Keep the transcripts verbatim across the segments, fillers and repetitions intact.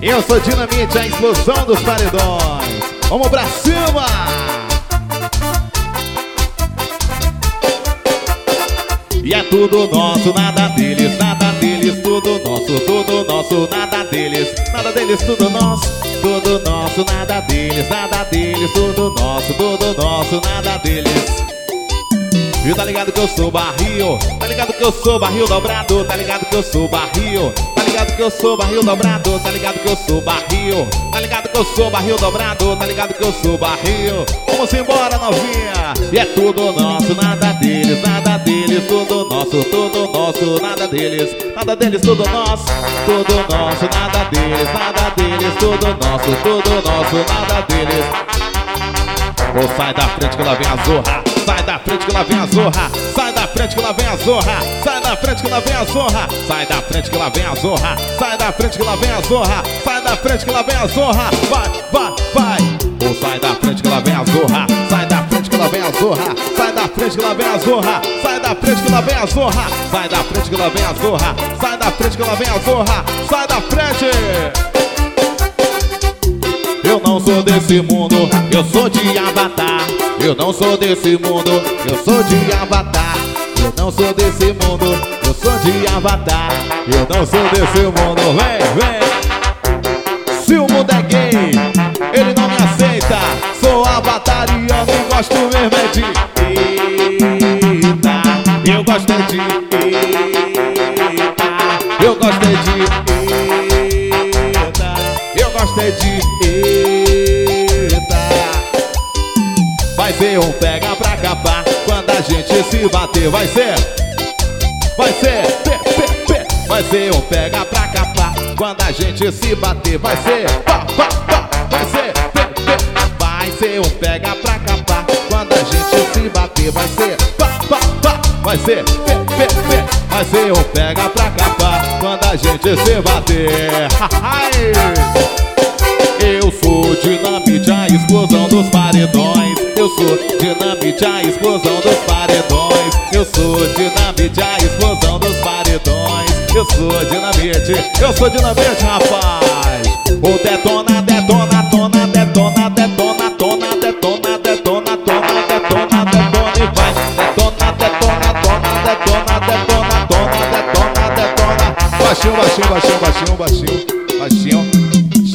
Eu sou Dinamite, a explosão dos paredões. Vamos pra cima! E é tudo nosso, nada deles, nada deles, tudo nosso, tudo nosso, nada deles, nada deles, tudo nosso, tudo nosso, nada deles, nada deles, tudo nosso, tudo nosso, nada deles. E tá ligado que eu sou barril, tá ligado que eu sou barril dobrado, tá ligado que eu sou barril, tá ligado que eu sou barril dobrado, tá ligado que eu sou barril, tá ligado que eu sou barril dobrado, tá ligado que eu sou barril. Vamos embora, novinha. E é tudo nosso, nada deles, nada deles, tudo nosso, tudo nosso, nada deles, nada deles, tudo nosso, tudo nosso, nada deles, nada deles, tudo nosso, tudo nosso, nada deles. Ou sai da frente que lá vem a zorra, sai da frente que lá vem a zorra, sai da frente que lá vem a zorra, sai da frente que lá vem a zorra, sai da frente que lá vem a zorra, sai da frente que lá vem a zorra, sai da frente que lá vem a zorra, vai, vai, vai. Ou sai da frente que lá vem a zorra, sai da frente que lá vem a zorra, sai da frente que lá vem a zorra, sai da frente que lá vem a zorra, sai da frente que lá vem a zorra, sai da frente que lá vem a zorra, sai da frente. Eu não sou desse mundo, eu sou de Avatar. Eu não sou desse mundo, eu sou de Avatar. Eu não sou desse mundo, eu sou de Avatar. Eu não sou desse mundo, vem, vem. Se o mundo é gay, ele não me aceita. Sou avatariano e gosto mesmo é de eita. Eu gosto é de eita. Eu gosto é de eita. Eu gosto é de eita. Vai ser um pega pra capar quando a gente se bater. Vai ser, vai ser, pe, pe, pe. Vai ser um pega pra capar quando a gente se bater. Vai ser, pá, pá, pá. Vai ser, pe, pe. Vai ser um pega pra capar quando a gente se bater. Vai ser, pá, pá, pá. Vai ser, pe, pe, pe. Vai ser um pega pra capar quando a gente se bater. Eu sou Dinamite, a explosão dos paredões. Eu sou Dinamite, a explosão dos paredões. Eu sou Dinamite, a explosão dos paredões. Eu sou Dinamite, eu sou Dinamite, rapaz. O detona, detona, tona, detona, detona, tona, detona, detona, tona, detona, detona e vai. Detona, detona, tona, detona, detona, tona, detona, detona. Baixinho, baixinho, baixinho, baixinho, baixinho, baixinho.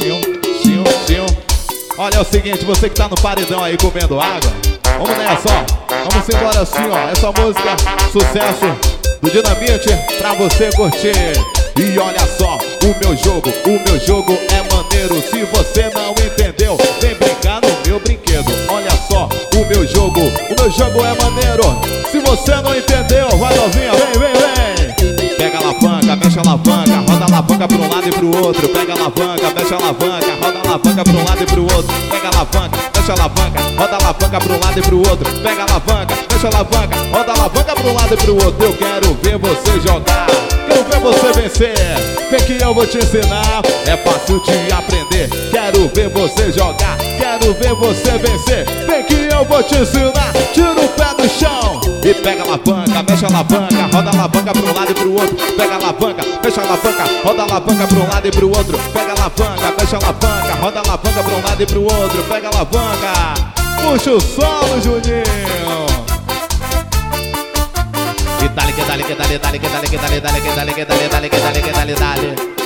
Olha, é o seguinte, você que tá no paredão aí comendo água, vamos nessa, ó. Vamos embora assim, ó. Essa música, sucesso do Dinamite, pra você curtir. E olha só, o meu jogo, o meu jogo é maneiro. Se você não entendeu, vem brincar no meu brinquedo. Olha só, o meu jogo, o meu jogo é maneiro. Se você não entendeu, vai novinha, vem, vem, vem. Pega a alavanca, mexe a alavanca, roda a alavanca pra um lado e pro outro. Pega a alavanca, mexe a alavanca, roda a alavanca pra um lado e pro outro. Pega a alavanca, mexe a alavanca, roda a alavanca pra um lado e pro outro. Pega a alavanca, mexe a alavanca, roda a alavanca pra um lado e pro outro. Eu quero ver você jogar, quero ver você vencer. Vem que eu vou te ensinar, é fácil de aprender. Quero ver você jogar, quero ver você vencer. Vem que eu vou te ensinar, tira o pé do chão e pega a alavanca, mexe a alavanca, roda a alavanca pra um lado e pro outro. Pega a alavanca, mexe a alavanca, roda a alavanca pra um lado e pro outro. Pega a alavanca, mexe a alavanca, roda a alavanca pra um lado e pro outro. Pega a alavanca, puxa o solo, Juninho. E dale, que dale, que dale, dale, que dale, que dale, dale, que dale, que dale, que dale, que dale, que dale, dale.